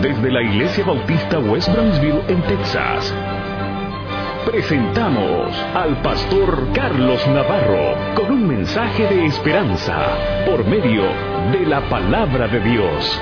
Desde la Iglesia Bautista West Brownsville en Texas, presentamos al pastor Carlos Navarro con un mensaje de esperanza por medio de la palabra de Dios.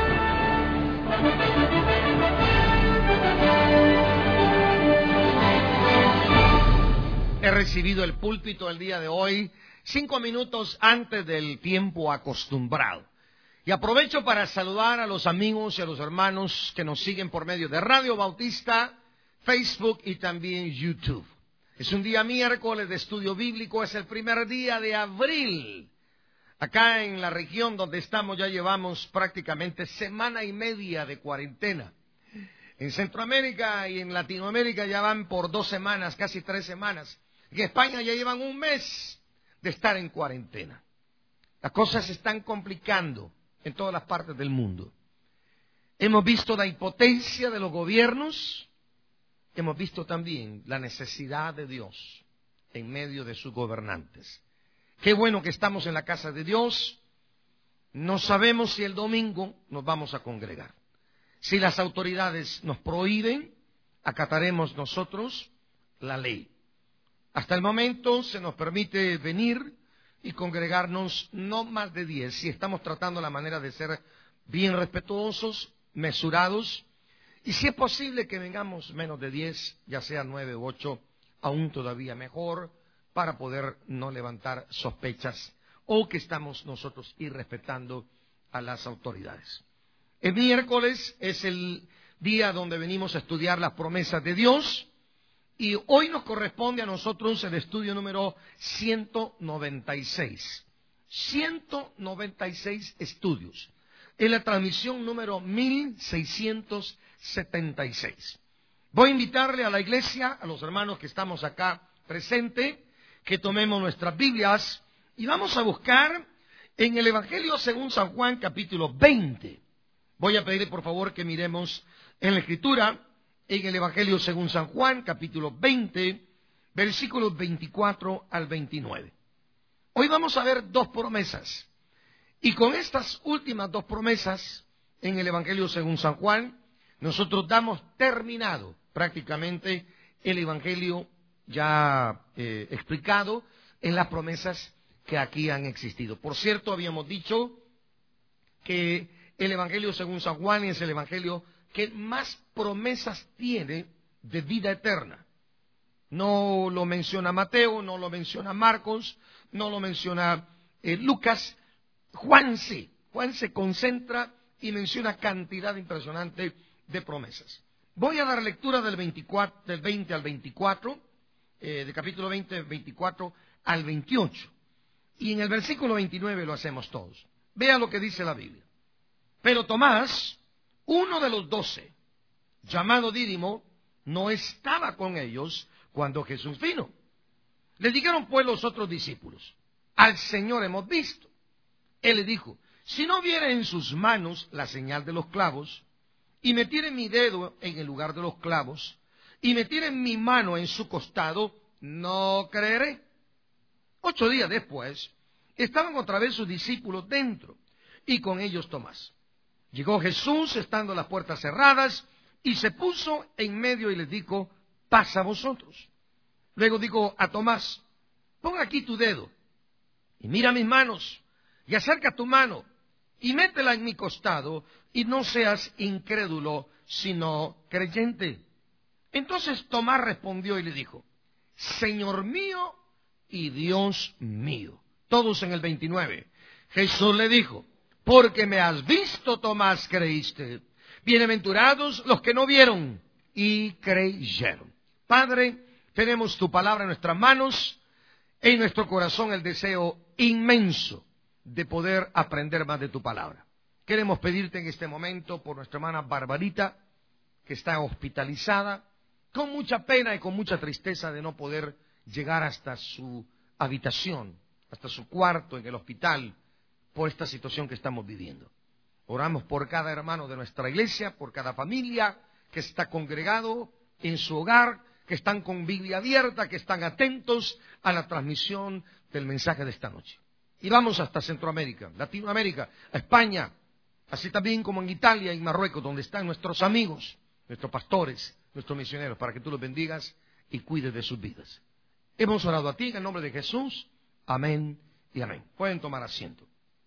He recibido el púlpito el día de hoy 5 minutos antes del tiempo acostumbrado. Y aprovecho para saludar a los amigos y a los hermanos que nos siguen por medio de Radio Bautista, Facebook y también YouTube. Es un día miércoles de estudio bíblico, es el primer día de abril. Acá en la región donde estamos ya llevamos prácticamente semana y media de cuarentena. En Centroamérica y en Latinoamérica ya van por 2 semanas, casi 3 semanas. En España ya llevan 1 mes de estar en cuarentena. Las cosas se están complicando en todas las partes del mundo. Hemos visto la impotencia de los gobiernos, hemos visto también la necesidad de Dios en medio de sus gobernantes. Qué bueno que estamos en la casa de Dios. No sabemos si el domingo nos vamos a congregar. Si las autoridades nos prohíben, acataremos nosotros la ley. Hasta el momento se nos permite venir y congregarnos no más de 10. Si estamos tratando la manera de ser bien respetuosos, mesurados, y si es posible que vengamos menos de 10, ya sea 9 u 8, aún todavía mejor, para poder no levantar sospechas o que estamos nosotros irrespetando a las autoridades. El miércoles es el día donde venimos a estudiar las promesas de Dios. Y hoy nos corresponde a nosotros el estudio número 196. 196 estudios. Es la transmisión número 1676. Voy a invitarle a la iglesia, a los hermanos que estamos acá presentes, que tomemos nuestras Biblias y vamos a buscar en el Evangelio según San Juan, capítulo 20. Voy a pedirle por favor que miremos en la Escritura, en el Evangelio según San Juan, capítulo 20, versículos 24 al 29. Hoy vamos a ver 2 promesas. Y con estas últimas 2 promesas, en el Evangelio según San Juan, nosotros damos terminado prácticamente el Evangelio ya explicado en las promesas que aquí han existido. Por cierto, habíamos dicho que el Evangelio según San Juan es el Evangelio que más promesas tiene de vida eterna. No lo menciona Mateo, no lo menciona Marcos, no lo menciona Lucas. Juan se concentra y menciona cantidad impresionante de promesas. Voy a dar lectura del 20 al 24, del capítulo 20, 24 al 28. Y en el versículo 29 lo hacemos todos. Vea lo que dice la Biblia. Pero Tomás, uno de los 12, llamado Dídimo, no estaba con ellos cuando Jesús vino. Le dijeron pues los otros discípulos: al Señor hemos visto. Él le dijo: si no viere en sus manos la señal de los clavos, y metiere mi dedo en el lugar de los clavos, y metiere mi mano en su costado, no creeré. 8 días después, estaban otra vez sus discípulos dentro, y con ellos Tomás. Llegó Jesús, estando las puertas cerradas, y se puso en medio y les dijo: pasa a vosotros. Luego dijo a Tomás: pon aquí tu dedo, y mira mis manos, y acerca tu mano, y métela en mi costado, y no seas incrédulo, sino creyente. Entonces Tomás respondió y le dijo: Señor mío y Dios mío. Todos en el 29. Jesús le dijo: porque me has visto, Tomás, creíste. Bienaventurados los que no vieron y creyeron. Padre, tenemos tu palabra en nuestras manos, en nuestro corazón el deseo inmenso de poder aprender más de tu palabra. Queremos pedirte en este momento por nuestra hermana Barbarita, que está hospitalizada, con mucha pena y con mucha tristeza de no poder llegar hasta su habitación, hasta su cuarto en el hospital, por esta situación que estamos viviendo. Oramos por cada hermano de nuestra iglesia, por cada familia que está congregado en su hogar, que están con Biblia abierta, que están atentos a la transmisión del mensaje de esta noche. Y vamos hasta Centroamérica, Latinoamérica, a España, así también como en Italia y Marruecos, donde están nuestros amigos, nuestros pastores, nuestros misioneros, para que tú los bendigas y cuides de sus vidas. Hemos orado a ti en el nombre de Jesús. Amén y amén. Pueden tomar asiento.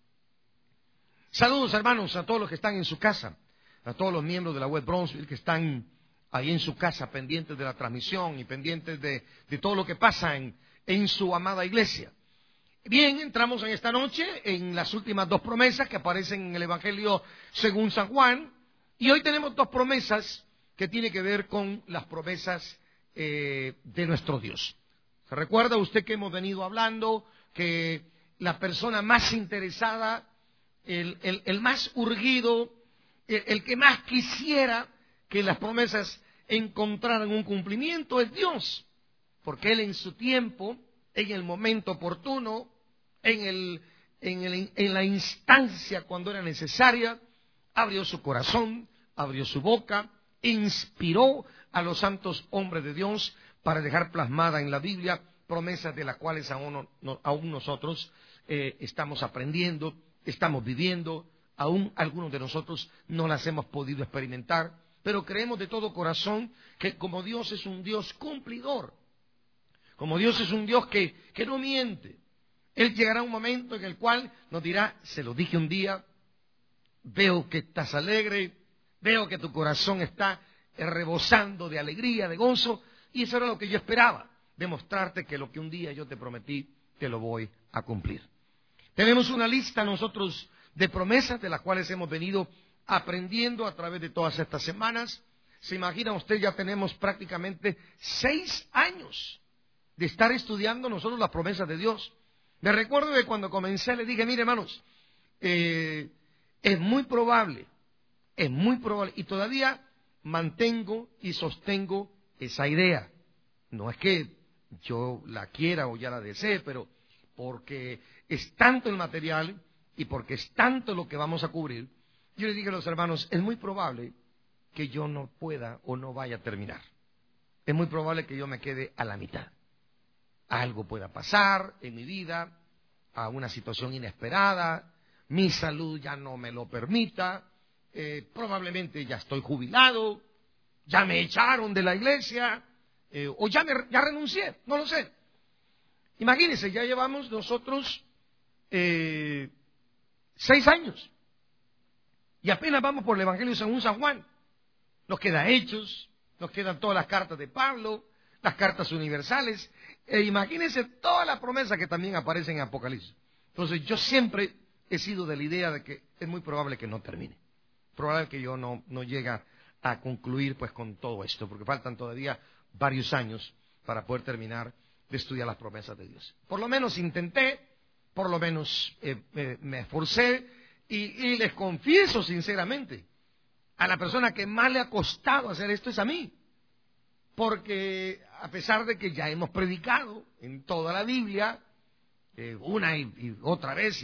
Saludos, hermanos, a todos los que están en su casa, a todos los miembros de la web Bronzeville que están ahí en su casa, pendientes de la transmisión y pendientes de todo lo que pasa en su amada iglesia. Bien, entramos en esta noche en las últimas dos promesas que aparecen en el Evangelio según San Juan, y hoy tenemos dos promesas que tienen que ver con las promesas de nuestro Dios. ¿Se recuerda usted que hemos venido hablando que la persona más interesada, el más urgido, el que más quisiera que las promesas encontraran un cumplimiento es Dios? Porque Él en su tiempo, en el momento oportuno, en la instancia cuando era necesaria, abrió su corazón, abrió su boca, inspiró a los santos hombres de Dios para dejar plasmada en la Biblia promesas de las cuales aún nosotros estamos aprendiendo, estamos viviendo, aún algunos de nosotros no las hemos podido experimentar, pero creemos de todo corazón que como Dios es un Dios cumplidor, como Dios es un Dios que no miente, Él llegará a un momento en el cual nos dirá, se lo dije un día, veo que estás alegre, veo que tu corazón está rebosando de alegría, de gozo, y eso era lo que yo esperaba, demostrarte que lo que un día yo te prometí, te lo voy a cumplir. Tenemos una lista nosotros de promesas de las cuales hemos venido aprendiendo a través de todas estas semanas. Se imagina usted, ya tenemos prácticamente 6 años de estar estudiando nosotros las promesas de Dios. Me recuerdo que cuando comencé le dije, mire hermanos, es muy probable, y todavía mantengo y sostengo esa idea. No es que yo la quiera o ya la desee, pero porque es tanto el material y porque es tanto lo que vamos a cubrir, yo le dije a los hermanos, es muy probable que yo no pueda o no vaya a terminar. Es muy probable que yo me quede a la mitad. Algo pueda pasar en mi vida, a una situación inesperada, mi salud ya no me lo permita, probablemente ya estoy jubilado, ya me echaron de la iglesia, o ya renuncié, no lo sé. Imagínense, ya llevamos nosotros 6 años y apenas vamos por el Evangelio según San Juan. Nos queda Hechos, nos quedan todas las cartas de Pablo, las cartas universales, imagínense todas las promesas que también aparecen en Apocalipsis. Entonces yo siempre he sido de la idea de que es muy probable que no termine, probable que yo no llegue a concluir pues con todo esto, porque faltan todavía varios años para poder terminar de estudiar las promesas de Dios. Por lo menos intenté, por lo menos me esforcé, y les confieso sinceramente, a la persona que más le ha costado hacer esto es a mí, porque a pesar de que ya hemos predicado en toda la Biblia, una y otra vez,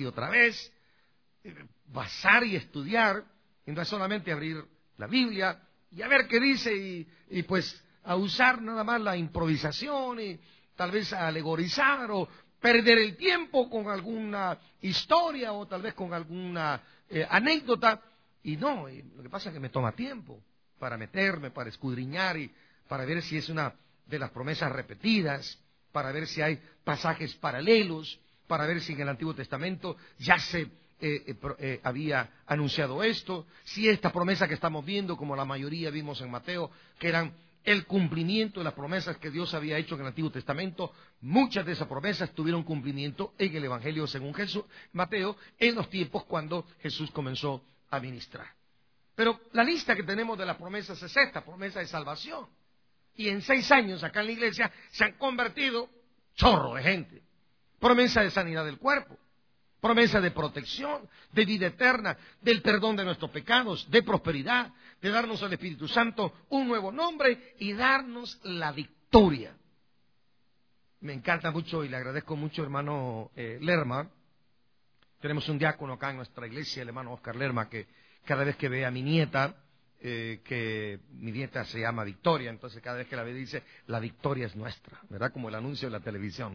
basar y estudiar, y no es solamente abrir la Biblia y a ver qué dice, y pues a usar nada más la improvisación y tal vez a alegorizar o perder el tiempo con alguna historia o tal vez con alguna anécdota. Y no, lo que pasa es que me toma tiempo para meterme, para escudriñar y para ver si es una de las promesas repetidas, para ver si hay pasajes paralelos, para ver si en el Antiguo Testamento ya se había anunciado esto, si esta promesa que estamos viendo, como la mayoría vimos en Mateo, que eran el cumplimiento de las promesas que Dios había hecho en el Antiguo Testamento. Muchas de esas promesas tuvieron cumplimiento en el Evangelio según Mateo, en los tiempos cuando Jesús comenzó a ministrar. Pero la lista que tenemos de las promesas es esta, promesa de salvación. Y en 6 años acá en la iglesia se han convertido chorro de gente. Promesa de sanidad del cuerpo, promesa de protección, de vida eterna, del perdón de nuestros pecados, de prosperidad, de darnos al Espíritu Santo un nuevo nombre y darnos la victoria. Me encanta mucho y le agradezco mucho, hermano Lerma. Tenemos un diácono acá en nuestra iglesia, el hermano Oscar Lerma, que cada vez que ve a mi nieta, que mi nieta se llama Victoria, entonces cada vez que la ve dice, la victoria es nuestra, ¿verdad? Como el anuncio de la televisión.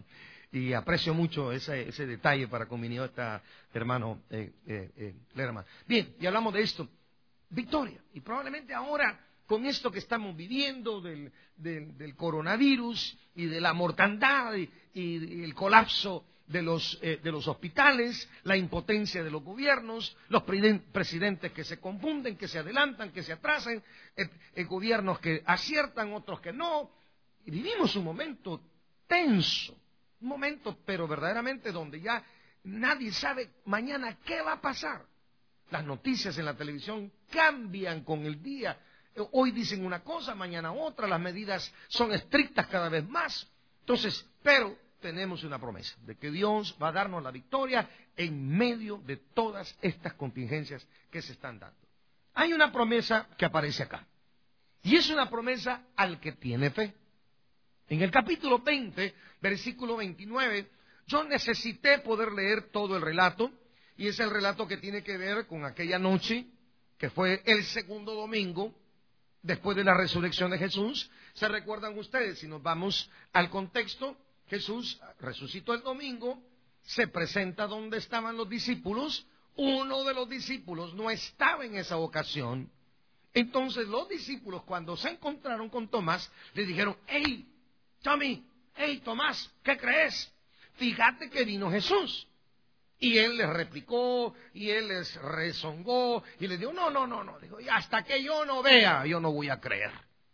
y aprecio mucho ese detalle para con mi nieta, hermano Lerma. Bien, y hablamos de esto, victoria. Y probablemente ahora, con esto que estamos viviendo del coronavirus y de la mortandad y el colapso de los hospitales, la impotencia de los gobiernos, los presidentes que se confunden, que se adelantan, que se atrasan, gobiernos que aciertan, otros que no. Y vivimos un momento tenso, un momento pero verdaderamente donde ya nadie sabe mañana qué va a pasar. Las noticias en la televisión cambian con el día. Hoy dicen una cosa, mañana otra, las medidas son estrictas cada vez más. Entonces, pero tenemos una promesa de que Dios va a darnos la victoria en medio de todas estas contingencias que se están dando. Hay una promesa que aparece acá, y es una promesa al que tiene fe. En el capítulo 20, versículo 29, yo necesité poder leer todo el relato, y es el relato que tiene que ver con aquella noche, que fue el segundo domingo, después de la resurrección de Jesús. ¿Se recuerdan ustedes? Si nos vamos al contexto, Jesús resucitó el domingo, se presenta donde estaban los discípulos, uno de los discípulos no estaba en esa ocasión. Entonces los discípulos, cuando se encontraron con Tomás, le dijeron: hey, Tommy, hey, Tomás, ¿qué crees? Fíjate que vino Jesús. Y él les replicó, y él les rezongó, y les dijo: no, dijo, y hasta que yo no vea, yo no voy a creer.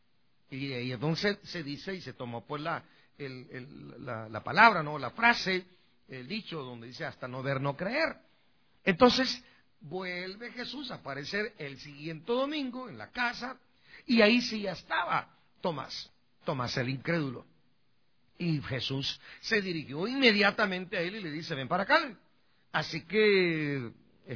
Y entonces se dice, y se tomó pues la palabra, no, la frase, el dicho donde dice hasta no ver, no creer. Entonces vuelve Jesús a aparecer el siguiente domingo en la casa, y ahí sí ya estaba Tomás el incrédulo. Y Jesús se dirigió inmediatamente a él y le dice: ven para acá. Así que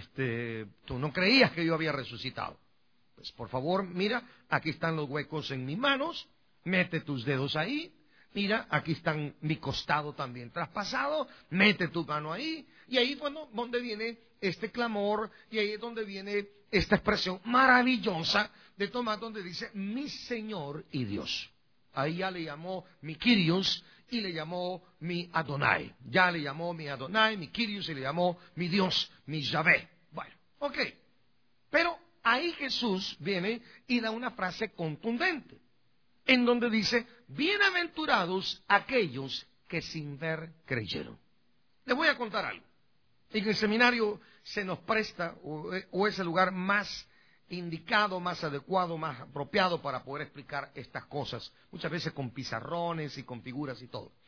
tú no creías que yo había resucitado. Pues por favor, mira, aquí están los huecos en mis manos, mete tus dedos ahí. Mira, aquí está mi costado también traspasado, mete tu mano ahí. Y ahí es donde viene este clamor, y ahí es donde viene esta expresión maravillosa de Tomás, donde dice: mi Señor y Dios. Ahí ya le llamó mi Kyrios y le llamó mi Adonai. Ya le llamó mi Adonai, mi Kyrios, y le llamó mi Dios, mi Yahvé. Bueno, ok. Pero ahí Jesús viene y da una frase contundente, en donde dice: bienaventurados aquellos que sin ver creyeron. Les voy a contar algo. En el seminario se nos presta, o es el lugar más indicado, más adecuado, más apropiado para poder explicar estas cosas, muchas veces con pizarrones y con figuras y todo.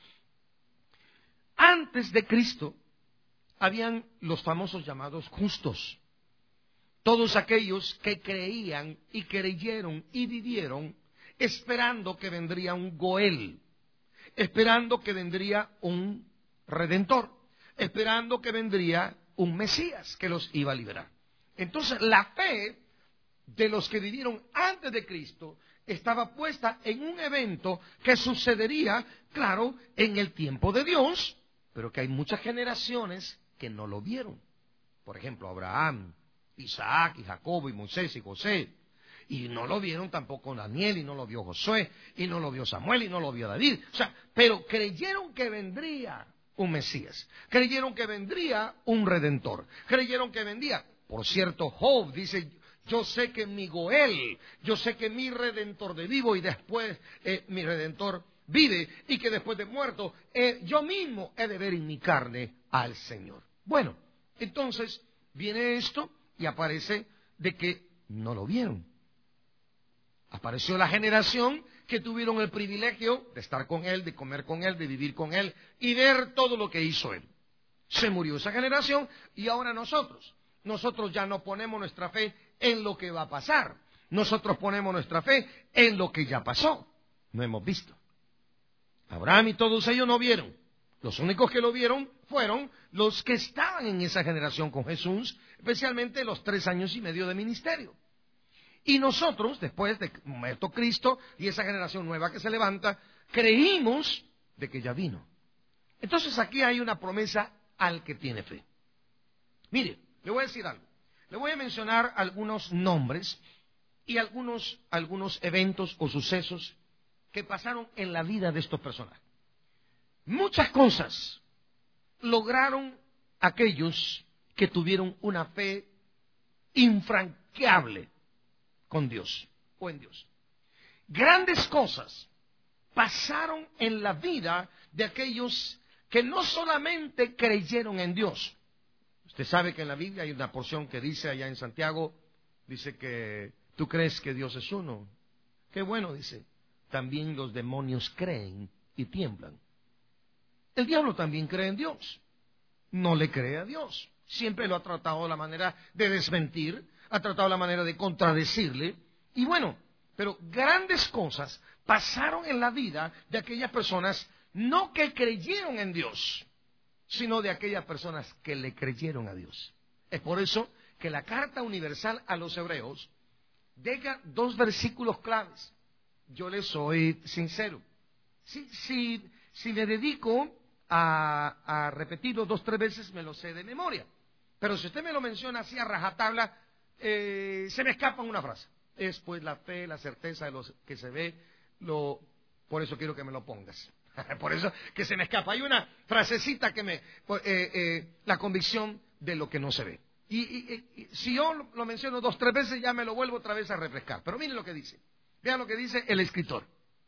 Antes de Cristo habían los famosos llamados justos, todos aquellos que creían y creyeron y vivieron esperando que vendría un Goel, esperando que vendría un Redentor, esperando que vendría un Mesías que los iba a liberar. Entonces la fe de los que vivieron antes de Cristo estaba puesta en un evento que sucedería, claro, en el tiempo de Dios, pero que hay muchas generaciones que no lo vieron. Por ejemplo, Abraham, Isaac y Jacobo y Moisés y José. Y no lo vieron tampoco Daniel, y no lo vio Josué, y no lo vio Samuel, y no lo vio David. O sea, pero creyeron que vendría un Mesías, creyeron que vendría un Redentor, creyeron que vendría. Por cierto, Job dice: yo sé que mi Goel, yo sé que mi Redentor de vivo, y después mi Redentor vive, y que después de muerto yo mismo he de ver en mi carne al Señor. Bueno, entonces viene esto y aparece de que no lo vieron. Apareció la generación que tuvieron el privilegio de estar con Él, de comer con Él, de vivir con Él y ver todo lo que hizo Él. Se murió esa generación, y ahora nosotros ya no ponemos nuestra fe en lo que va a pasar. Nosotros ponemos nuestra fe en lo que ya pasó. No hemos visto. Abraham y todos ellos no vieron. Los únicos que lo vieron fueron los que estaban en esa generación con Jesús, especialmente los 3 años y medio de ministerio. Y nosotros, después de muerto Cristo y esa generación nueva que se levanta, creímos de que ya vino. Entonces aquí hay una promesa al que tiene fe. Mire, le voy a decir algo. Le voy a mencionar algunos nombres y algunos eventos o sucesos que pasaron en la vida de estos personajes. Muchas cosas lograron aquellos que tuvieron una fe infranqueable con Dios o en Dios. Grandes cosas pasaron en la vida de aquellos que no solamente creyeron en Dios. Usted sabe que en la Biblia hay una porción que dice allá en Santiago, dice que tú crees que Dios es uno. Qué bueno, dice. También los demonios creen y tiemblan. El diablo también cree en Dios. No le cree a Dios. Siempre lo ha tratado de la manera de desmentir, ha tratado la manera de contradecirle. Y bueno, pero grandes cosas pasaron en la vida de aquellas personas no que creyeron en Dios, sino de aquellas personas que le creyeron a Dios. Es por eso que la carta universal a los hebreos deja 2 versículos claves. Yo les soy sincero. Si me dedico a repetirlo 2 o 3 veces, me lo sé de memoria. Pero si usted me lo menciona así a rajatabla, se me escapa una frase. Es pues la fe, la certeza de lo que se ve, por eso quiero que me lo pongas. Por eso que se me escapa. Hay una frasecita que la convicción de lo que no se ve. Y si yo lo menciono 2 o 3 veces, ya me lo vuelvo otra vez a refrescar. Pero miren lo que dice. Vean lo que dice el escritor.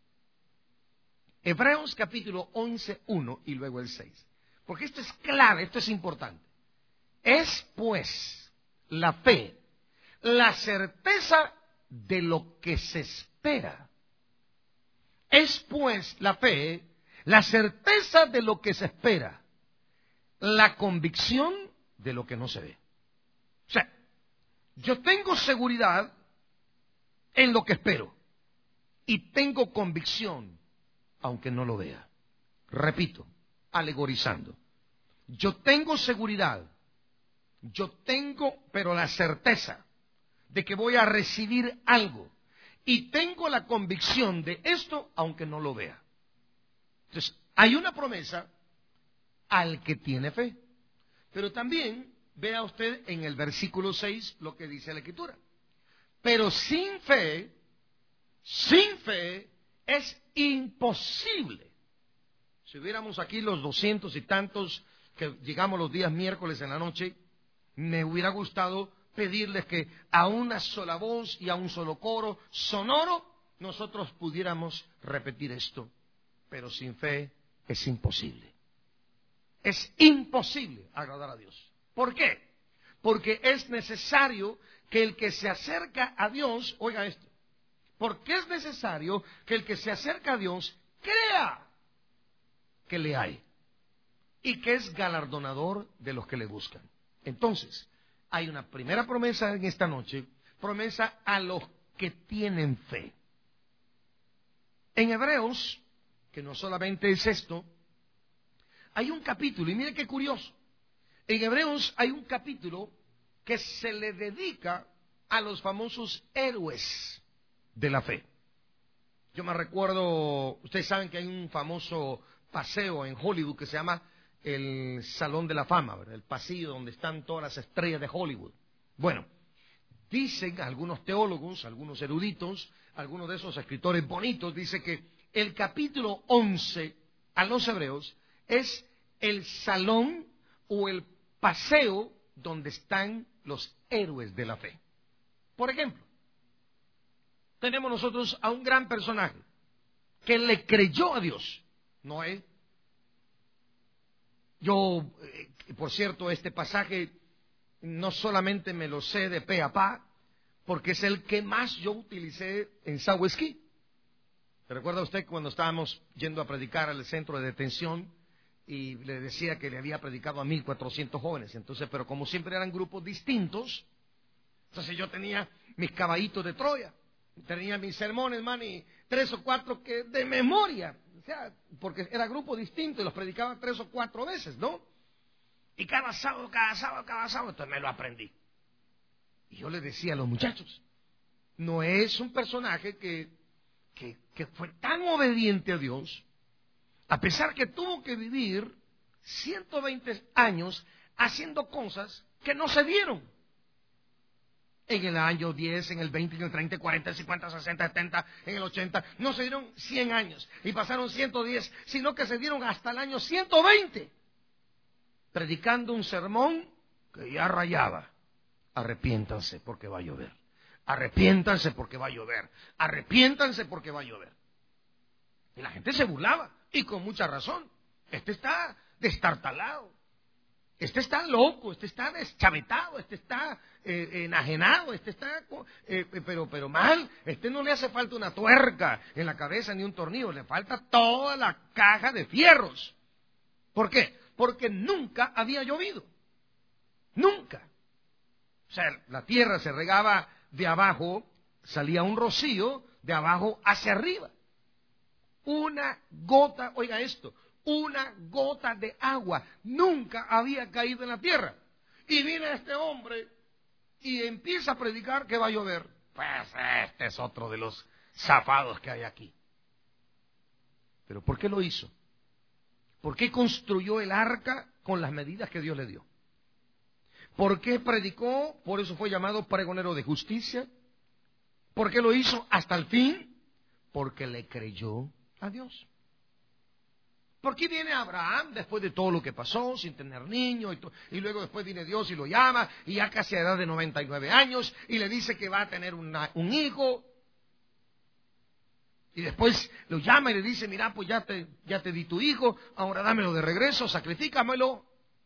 Hebreos capítulo 11, 1 y luego el 6. Porque esto es clave, esto es importante. Es pues la fe, la certeza de lo que se espera. Es pues la fe, la certeza de lo que se espera, la convicción de lo que no se ve. O sea, yo tengo seguridad en lo que espero y tengo convicción aunque no lo vea. Repito, alegorizando. Yo tengo seguridad, pero la certeza de que voy a recibir algo y tengo la convicción de esto aunque no lo vea. Entonces, hay una promesa al que tiene fe. Pero también vea usted en el versículo 6 lo que dice la Escritura. Pero sin fe es imposible. Si hubiéramos aquí los 200 y tantos que llegamos los días miércoles en la noche, me hubiera gustado pedirles que a una sola voz y a un solo coro sonoro nosotros pudiéramos repetir esto. Pero sin fe es imposible. Es imposible agradar a Dios. ¿Por qué? Porque es necesario que el que se acerca a Dios, oiga esto, porque es necesario que el que se acerca a Dios crea que le hay y que es galardonador de los que le buscan. Entonces, hay una primera promesa en esta noche, promesa a los que tienen fe. En Hebreos, que no solamente es esto, hay un capítulo, y mire qué curioso, en Hebreos hay un capítulo que se le dedica a los famosos héroes de la fe. Yo me recuerdo, ustedes saben que hay un famoso paseo en Hollywood que se llama el Salón de la Fama, ¿verdad? El pasillo donde están todas las estrellas de Hollywood. Bueno, dicen algunos teólogos, algunos eruditos, algunos de esos escritores bonitos, dice que el capítulo 11 a los hebreos es el salón o el paseo donde están los héroes de la fe. Por ejemplo, tenemos nosotros a un gran personaje que le creyó a Dios, Noé. Yo, por cierto, este pasaje no solamente me lo sé de pe a pa, porque es el que más yo utilicé en Sahuesquí. ¿Se recuerda usted cuando estábamos yendo a predicar al centro de detención y le decía que le había predicado a 1,400 jóvenes? Entonces, pero como siempre eran grupos distintos, entonces yo tenía mis caballitos de Troya. Tenía mis sermones, hermano, y 3 o 4 que de memoria, o sea, porque era grupo distinto y los predicaba 3 o 4 veces, ¿no? Y cada sábado, entonces me lo aprendí. Y yo le decía a los muchachos, no es un personaje que fue tan obediente a Dios, a pesar que tuvo que vivir 120 años haciendo cosas que no se dieron. En el año 10, en el 20, en el 30, 40, 50, 60, 70, en el 80. No se dieron 100 años y pasaron 110, sino que se dieron hasta el año 120. Predicando un sermón que ya rayaba. Arrepiéntanse porque va a llover. Arrepiéntanse porque va a llover. Arrepiéntanse porque va a llover. Y la gente se burlaba. Y con mucha razón. Este está destartalado. Este está loco. Este está deschavetado. Este está enajenado. Este está pero mal. Este no le hace falta una tuerca en la cabeza ni un tornillo. Le falta toda la caja de fierros. ¿Por qué? Porque nunca había llovido. Nunca. O sea, la tierra se regaba de abajo, salía un rocío de abajo hacia arriba. Una gota, oiga esto, una gota de agua nunca había caído en la tierra. Y viene este hombre y empieza a predicar que va a llover. Pues este es otro de los zafados que hay aquí. ¿Pero por qué lo hizo? ¿Por qué construyó el arca con las medidas que Dios le dio? ¿Por qué predicó? Por eso fue llamado pregonero de justicia. ¿Por qué lo hizo hasta el fin? Porque le creyó a Dios. ¿Por qué viene Abraham después de todo lo que pasó, sin tener niño, y luego después viene Dios y lo llama, y ya casi a edad de 99 años, y le dice que va a tener un hijo? Y después lo llama y le dice, mira, pues ya te di tu hijo, ahora dámelo de regreso, sacrifícamelo.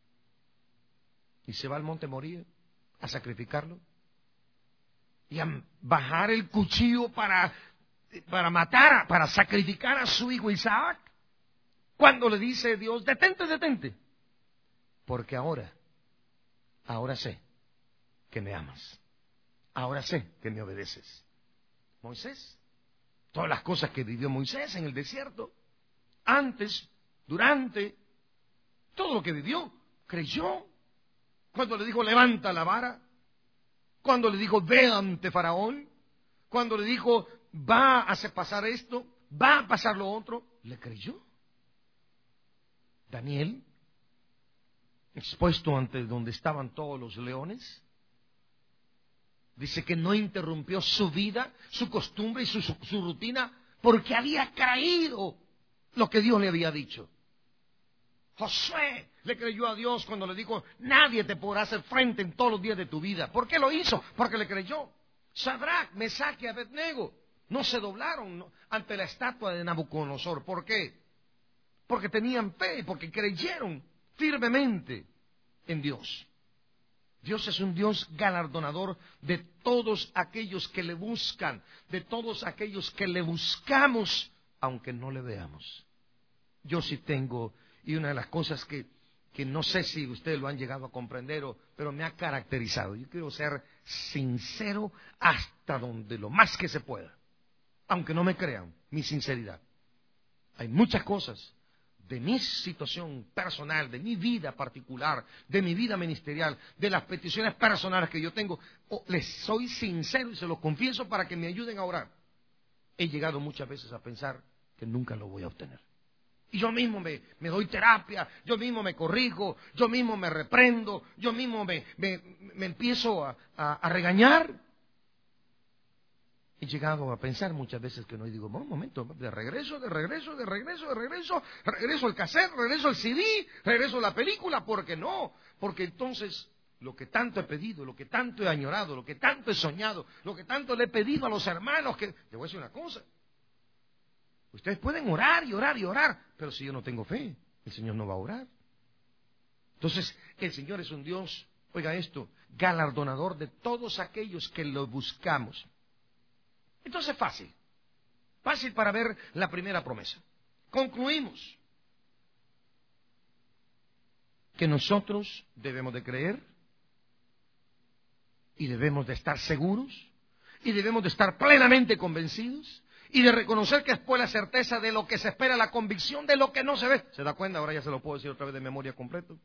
Y se va al monte Moría a sacrificarlo. Y a bajar el cuchillo para matar, para sacrificar a su hijo Isaac. Cuando le dice Dios, detente. Porque ahora sé que me amas. Ahora sé que me obedeces. Moisés. Todas las cosas que vivió Moisés en el desierto, antes, durante, todo lo que vivió, creyó. Cuando le dijo, levanta la vara, cuando le dijo, ve ante Faraón, cuando le dijo, va a hacer pasar esto, va a pasar lo otro, le creyó. Daniel, expuesto ante donde estaban todos los leones, dice que no interrumpió su vida, su costumbre y su rutina, porque había creído lo que Dios le había dicho. Josué le creyó a Dios cuando le dijo, nadie te podrá hacer frente en todos los días de tu vida. ¿Por qué lo hizo? Porque le creyó. Sadrach, Mesach y Abednego no se doblaron ante la estatua de Nabucodonosor. ¿Por qué? Porque tenían fe, porque creyeron firmemente en Dios. Dios es un Dios galardonador de todos aquellos que le buscan, de todos aquellos que le buscamos, aunque no le veamos. Yo sí tengo, y una de las cosas que no sé si ustedes lo han llegado a comprender, pero me ha caracterizado. Yo quiero ser sincero hasta donde lo más que se pueda, aunque no me crean, mi sinceridad. Hay muchas cosas de mi situación personal, de mi vida particular, de mi vida ministerial, de las peticiones personales que yo tengo. Les soy sincero y se los confieso para que me ayuden a orar. He llegado muchas veces a pensar que nunca lo voy a obtener. Y yo mismo me doy terapia, yo mismo me corrijo, yo mismo me reprendo, yo mismo me empiezo a regañar. He llegado a pensar muchas veces que no, y digo, un momento, regreso el cassette, regreso el CD, regreso la película, ¿por qué no? Porque entonces lo que tanto he pedido, lo que tanto he añorado, lo que tanto he soñado, lo que tanto le he pedido a los hermanos, que te voy a decir una cosa, ustedes pueden orar y orar y orar, pero si yo no tengo fe, el Señor no va a orar. Entonces, el Señor es un Dios, oiga esto, galardonador de todos aquellos que lo buscamos. Entonces, fácil para ver la primera promesa. Concluimos que nosotros debemos de creer y debemos de estar seguros y debemos de estar plenamente convencidos y de reconocer que es pues la certeza de lo que se espera, la convicción de lo que no se ve. ¿Se da cuenta? Ahora ya se lo puedo decir otra vez de memoria completo.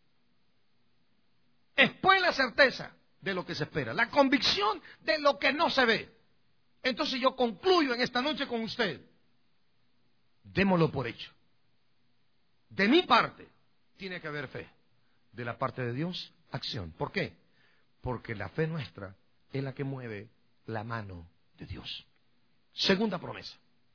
Es pues la certeza de lo que se espera, la convicción de lo que no se ve. Entonces yo concluyo en esta noche con usted. Démoslo por hecho. De mi parte, tiene que haber fe. De la parte de Dios, acción. ¿Por qué? Porque la fe nuestra es la que mueve la mano de Dios. Segunda promesa.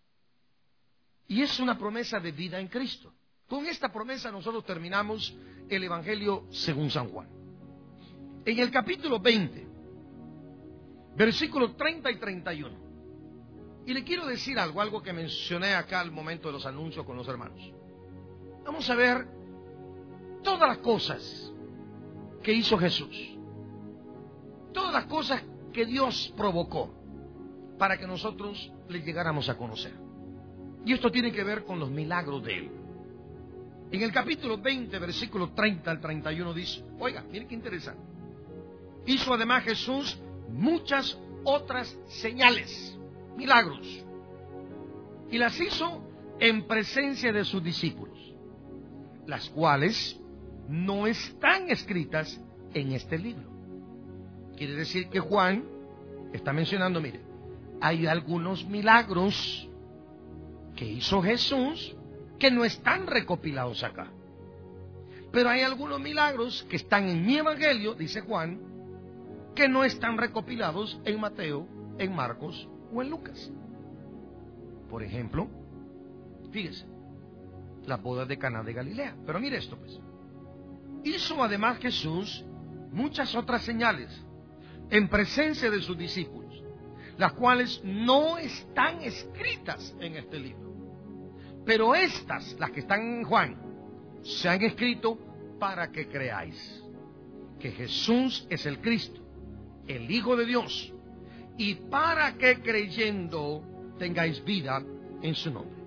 Y es una promesa de vida en Cristo. Con esta promesa nosotros terminamos el Evangelio según San Juan. En el capítulo 20, versículos 30 y 31. Y le quiero decir algo que mencioné acá al momento de los anuncios con los hermanos. Vamos a ver todas las cosas que hizo Jesús. Todas las cosas que Dios provocó para que nosotros le llegáramos a conocer. Y esto tiene que ver con los milagros de Él. En el capítulo 20, versículo 30 al 31 dice, oiga, miren qué interesante. Hizo además Jesús muchas otras señales, milagros, y las hizo en presencia de sus discípulos, las cuales no están escritas en este libro. Quiere decir que Juan está mencionando, mire, hay algunos milagros que hizo Jesús que no están recopilados acá. Pero hay algunos milagros que están en mi evangelio, dice Juan, que no están recopilados en Mateo, en Marcos o en Lucas. Por ejemplo, fíjese, la boda de Caná de Galilea. Pero mire esto, pues. Hizo además Jesús muchas otras señales en presencia de sus discípulos, las cuales no están escritas en este libro. Pero estas, las que están en Juan, se han escrito para que creáis que Jesús es el Cristo, el Hijo de Dios, y para que creyendo tengáis vida en su nombre.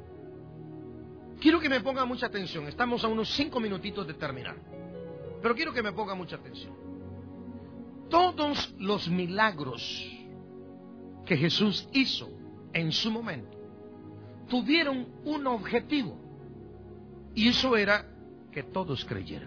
Quiero que me ponga mucha atención. Estamos a unos 5 minutitos de terminar, pero quiero que me ponga mucha atención. Todos los milagros que Jesús hizo en su momento tuvieron un objetivo, y eso era que todos creyeran.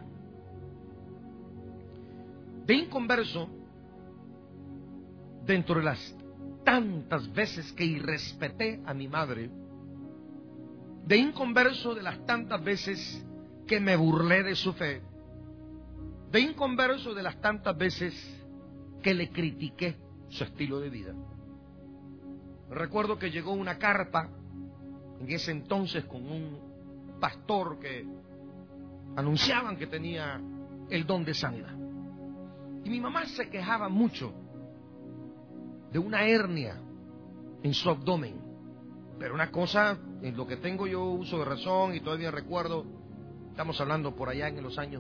De inconverso, dentro de las tantas veces que irrespeté a mi madre, de inconverso de las tantas veces que me burlé de su fe, de inconverso de las tantas veces que le critiqué su estilo de vida. Recuerdo que llegó una carta en ese entonces con un pastor que anunciaban que tenía el don de sanidad. Y mi mamá se quejaba mucho de una hernia en su abdomen. Pero una cosa, en lo que tengo yo uso de razón y todavía recuerdo, estamos hablando por allá en los años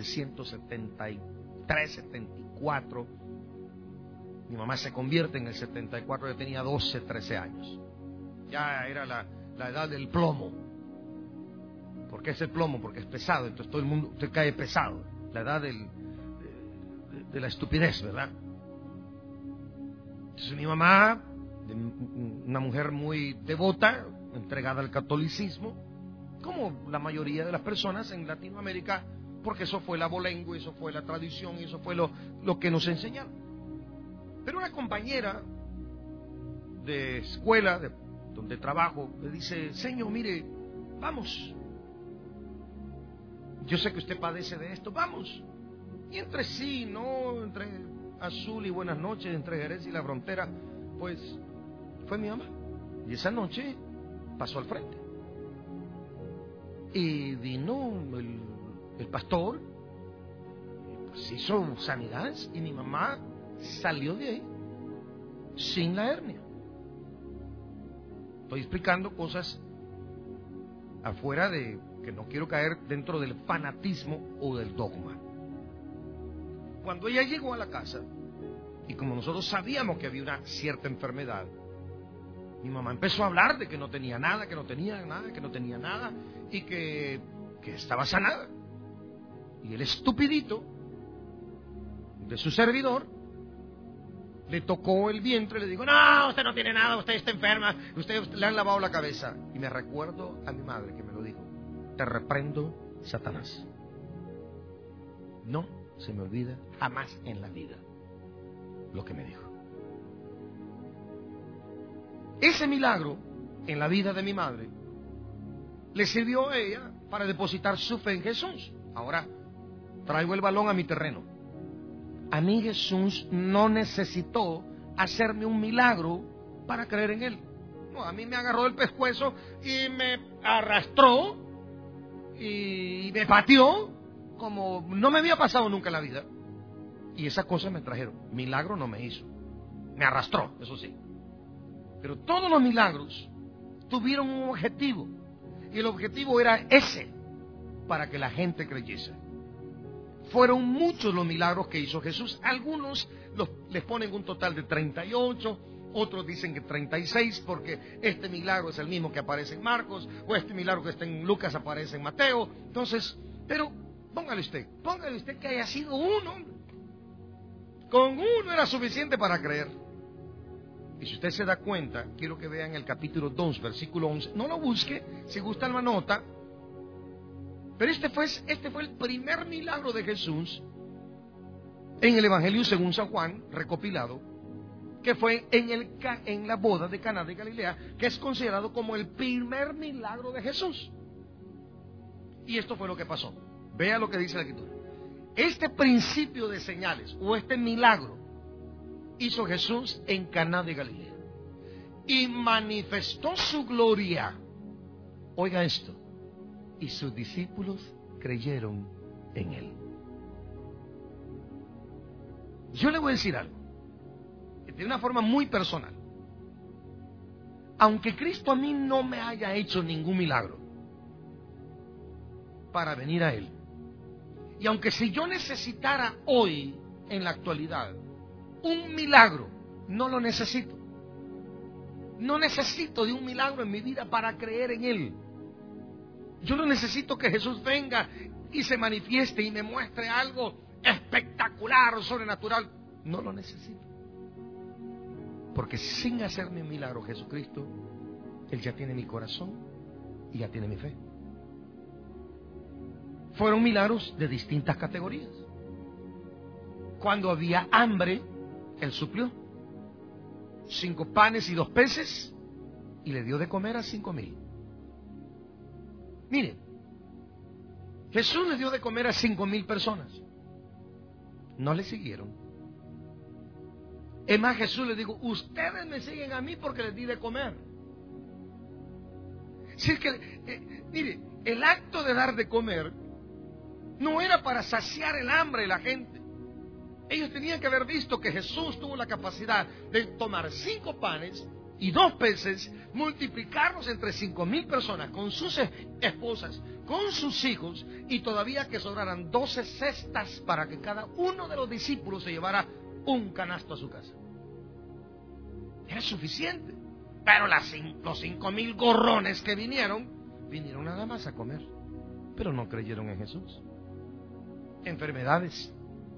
1973, 74. Mi mamá se convierte en el 74, yo tenía 12, 13 años. Ya era la edad del plomo. ¿Por qué es el plomo? Porque es pesado, entonces todo el mundo usted cae pesado. La edad de la estupidez, ¿verdad? Entonces mi mamá, una mujer muy devota, entregada al catolicismo, como la mayoría de las personas en Latinoamérica, porque eso fue el abolengo, eso fue la tradición, y eso fue lo que nos enseñaron. Pero una compañera de escuela, donde trabajo, me dice, señor, mire, vamos. Yo sé que usted padece de esto, vamos. Y entre sí, ¿no? Entre Azul y Buenas Noches, entre Jerez y La Frontera, pues fue mi mamá. Y esa noche pasó al frente. Y vino el pastor, pues hizo sanidades, y mi mamá salió de ahí sin la hernia. Estoy explicando cosas afuera de que no quiero caer dentro del fanatismo o del dogma. Cuando ella llegó a la casa, y como nosotros sabíamos que había una cierta enfermedad, mi mamá empezó a hablar de que no tenía nada, que no tenía nada, que no tenía nada, y que estaba sanada. Y el estupidito de su servidor le tocó el vientre y le dijo, no, usted no tiene nada, usted está enferma, usted le han lavado la cabeza. Y me recuerdo a mi madre que me lo dijo, te reprendo, Satanás. No se me olvida jamás en la vida lo que me dijo. Ese milagro en la vida de mi madre le sirvió a ella para depositar su fe en Jesús. Ahora traigo el balón a mi terreno. A mí Jesús no necesitó hacerme un milagro para creer en Él. No, a mí me agarró el pescuezo y me arrastró y me pateó como no me había pasado nunca en la vida. Y esas cosas me trajeron. Milagro no me hizo. Me arrastró, eso sí. Pero todos los milagros tuvieron un objetivo. Y el objetivo era ese, para que la gente creyese. Fueron muchos los milagros que hizo Jesús. Algunos les ponen un total de 38, otros dicen que 36, porque este milagro es el mismo que aparece en Marcos, o este milagro que está en Lucas aparece en Mateo. Entonces, pero póngale usted que haya sido uno. Con uno era suficiente para creer. Y si usted se da cuenta, quiero que vean el capítulo 2, versículo 11. No lo busque, si gusta lo anota. Pero este fue el primer milagro de Jesús en el Evangelio según San Juan, recopilado, que fue en la boda de Caná de Galilea, que es considerado como el primer milagro de Jesús. Y esto fue lo que pasó. Vea lo que dice la Escritura. Este principio de señales, o este milagro, hizo Jesús en Caná de Galilea. Y manifestó su gloria. Oiga esto. Y sus discípulos creyeron en Él. Yo le voy a decir algo, de una forma muy personal. Aunque Cristo a mí no me haya hecho ningún milagro para venir a Él, y aunque si yo necesitara hoy, en la actualidad, un milagro, no lo necesito. No necesito de un milagro en mi vida para creer en Él. Yo no necesito que Jesús venga y se manifieste y me muestre algo espectacular o sobrenatural. No lo necesito. Porque sin hacerme un milagro Jesucristo, Él ya tiene mi corazón y ya tiene mi fe. Fueron milagros de distintas categorías. Cuando había hambre, Él suplió 5 panes y 2 peces y le dio de comer a 5,000. Miren, Jesús le dio de comer a 5,000 personas. No le siguieron. Es más, Jesús les dijo, ustedes me siguen a mí porque les di de comer. Si es que, mire, el acto de dar de comer no era para saciar el hambre de la gente. Ellos tenían que haber visto que Jesús tuvo la capacidad de tomar 5 panes y 2 peces, multiplicarlos entre 5,000 personas, con sus esposas, con sus hijos, y todavía que sobraran 12 cestas para que cada uno de los discípulos se llevara un canasto a su casa. Era suficiente. Pero los 5,000 gorrones que vinieron nada más a comer, pero no creyeron en Jesús. Enfermedades.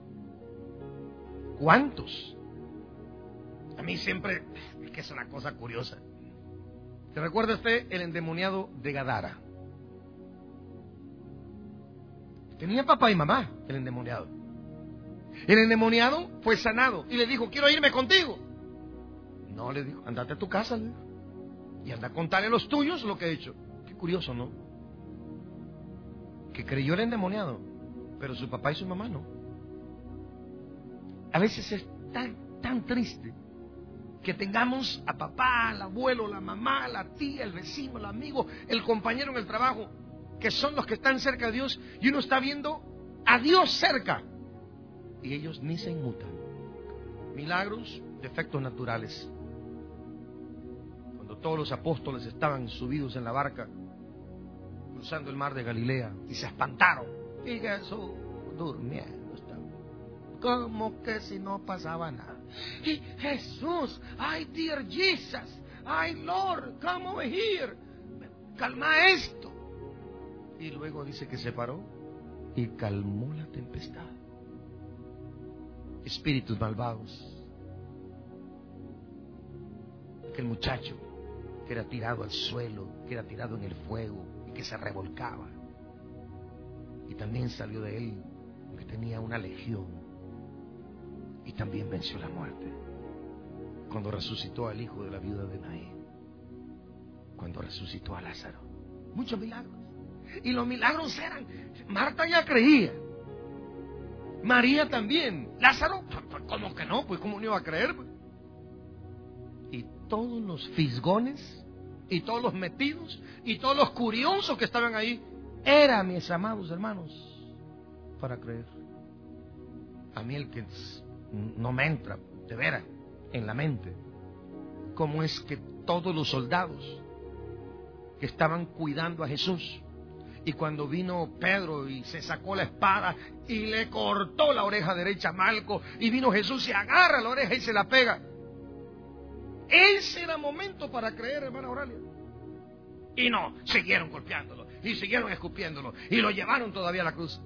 ¿Cuántos? A mí siempre, es que es una cosa curiosa. ¿Se recuerda usted el endemoniado de Gadara? Tenía papá y mamá, el endemoniado. El endemoniado fue sanado y le dijo, quiero irme contigo. No, le dijo, andate a tu casa, le dijo, y anda a contarle a los tuyos lo que he hecho. Qué curioso, ¿no? Que creyó el endemoniado, pero su papá y su mamá no. A veces es tan triste que tengamos a papá, al abuelo, la mamá, la tía, el vecino, el amigo, el compañero en el trabajo, que son los que están cerca de Dios, y uno está viendo a Dios cerca y ellos ni se inmutan. Milagros de efectos naturales. Cuando todos los apóstoles estaban subidos en la barca cruzando el mar de Galilea y se espantaron, y Jesús durmiendo estaba, como que si no pasaba nada. Y Jesús, ay dear Jesus, ay Lord, come over here, calma esto. Y luego dice que se paró y calmó la tempestad. Espíritus malvados. Aquel muchacho que era tirado al suelo, que era tirado en el fuego y que se revolcaba. Y también salió de él, que tenía una legión. Y también venció la muerte. Cuando resucitó al hijo de la viuda de Naín. Cuando resucitó a Lázaro. Muchos milagros. Y los milagros eran, Marta ya creía, María también. Lázaro, ¿cómo que no? Pues ¿cómo no iba a creer? Y todos los fisgones, y todos los metidos, y todos los curiosos que estaban ahí, eran, mis amados hermanos, para creer. A mí el que no me entra, de veras, en la mente, cómo es que todos los soldados que estaban cuidando a Jesús, y cuando vino Pedro y se sacó la espada y le cortó la oreja derecha a Malco, y vino Jesús y agarra la oreja y se la pega, ese era momento para creer, hermana Oralia. Y no, siguieron golpeándolo y siguieron escupiéndolo y lo llevaron todavía a la cruz.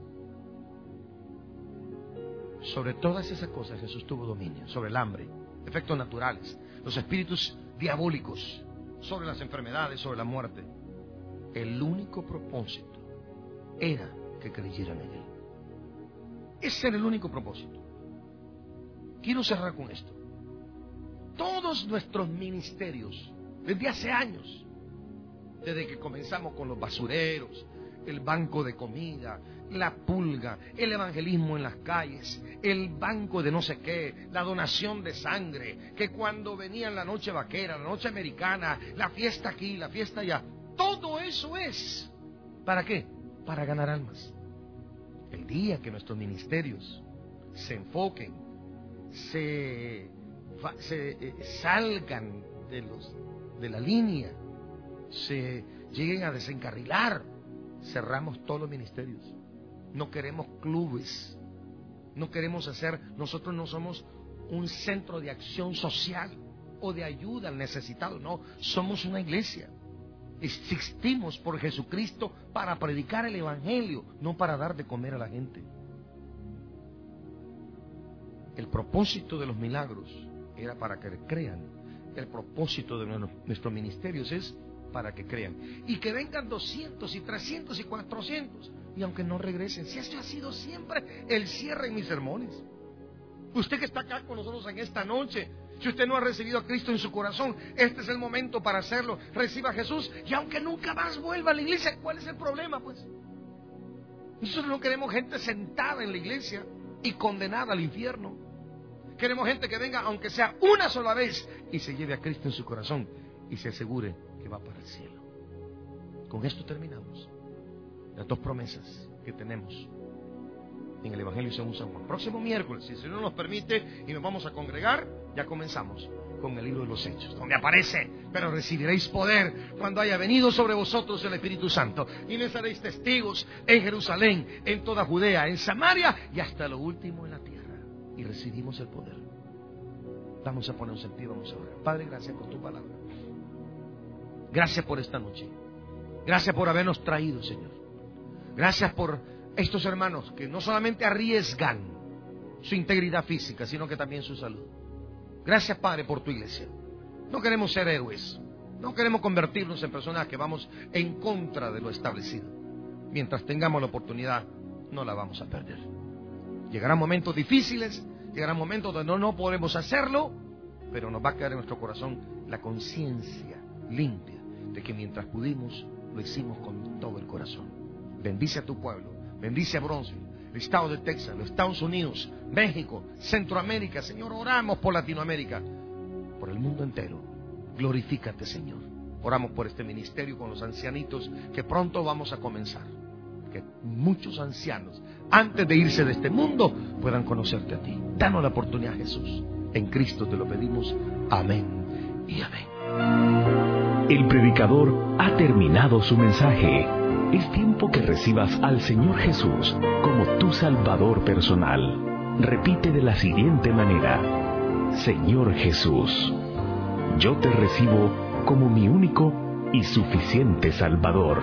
Sobre todas esas cosas Jesús tuvo dominio, sobre el hambre, efectos naturales, los espíritus diabólicos, sobre las enfermedades, sobre la muerte. El único propósito era que creyeran en Él. Ese era el único propósito. Quiero cerrar con esto. Todos nuestros ministerios, desde hace años, desde que comenzamos con los basureros, el banco de comida, la pulga, el evangelismo en las calles, el banco de no sé qué, la donación de sangre, que cuando venía la noche vaquera, la noche americana, la fiesta aquí, la fiesta allá, todo eso es, ¿para qué? Para ganar almas. El día que nuestros ministerios se enfoquen, salgan de la línea, se lleguen a desencarrilar, cerramos todos los ministerios. No queremos clubes, no queremos nosotros no somos un centro de acción social o de ayuda al necesitado, no, somos una iglesia. Existimos por Jesucristo para predicar el evangelio, no para dar de comer a la gente. El propósito de los milagros era para que crean. El propósito de nuestros ministerios es para que crean. Y que vengan 200 y 300 y 400. Y aunque no regresen, si eso ha sido siempre el cierre en mis sermones. Usted que está acá con nosotros en esta noche, si usted no ha recibido a Cristo en su corazón, este es el momento para hacerlo. Reciba a Jesús y aunque nunca más vuelva a la iglesia, ¿cuál es el problema? Pues nosotros no queremos gente sentada en la iglesia y condenada al infierno. Queremos gente que venga aunque sea una sola vez y se lleve a Cristo en su corazón y se asegure que va para el cielo. Con esto terminamos las dos promesas que tenemos en el Evangelio según San Juan. Próximo miércoles, si el Señor nos permite y nos vamos a congregar, ya comenzamos con el libro de los Hechos, donde aparece: pero recibiréis poder cuando haya venido sobre vosotros el Espíritu Santo, y me seréis testigos en Jerusalén, en toda Judea, en Samaria y hasta lo último en la tierra. Y recibimos el poder. Vamos a ponernos en pie, vamos a orar. Padre, gracias por tu palabra. Gracias por esta noche. Gracias por habernos traído, Señor. Gracias por estos hermanos que no solamente arriesgan su integridad física, sino que también su salud. Gracias, Padre, por tu iglesia. No queremos ser héroes. No queremos convertirnos en personas que vamos en contra de lo establecido. Mientras tengamos la oportunidad, no la vamos a perder. Llegarán momentos difíciles, llegarán momentos donde no podremos hacerlo, pero nos va a quedar en nuestro corazón la conciencia limpia de que mientras pudimos, lo hicimos con todo el corazón. Bendice a tu pueblo, bendice a Bronzeville, el estado de Texas, los Estados Unidos, México, Centroamérica. Señor, oramos por Latinoamérica, por el mundo entero. Glorifícate, Señor. Oramos por este ministerio con los ancianitos que pronto vamos a comenzar. Que muchos ancianos, antes de irse de este mundo, puedan conocerte a ti. Danos la oportunidad, Jesús. En Cristo te lo pedimos. Amén y amén. El predicador ha terminado su mensaje. Es tiempo que recibas al Señor Jesús como tu Salvador personal. Repite de la siguiente manera: Señor Jesús, yo te recibo como mi único y suficiente Salvador.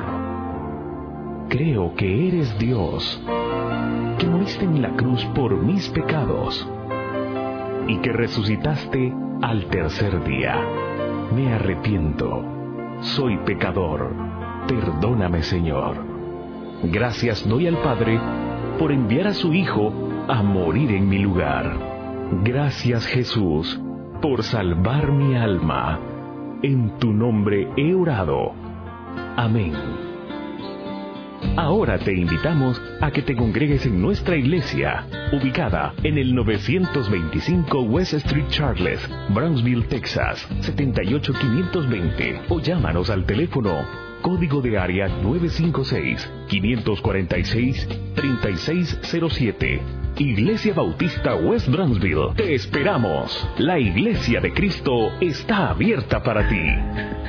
Creo que eres Dios, que moriste en la cruz por mis pecados y que resucitaste al tercer día. Me arrepiento, soy pecador, perdóname, Señor. Gracias doy al Padre por enviar a su Hijo a morir en mi lugar. Gracias, Jesús, por salvar mi alma. En tu nombre he orado. Amén. Ahora te invitamos a que te congregues en nuestra iglesia, ubicada en el 925 West Street Charles, Brownsville, Texas, 78520, o llámanos al teléfono código de área 956-546-3607. Iglesia Bautista West Brownsville. Te esperamos. La Iglesia de Cristo está abierta para ti.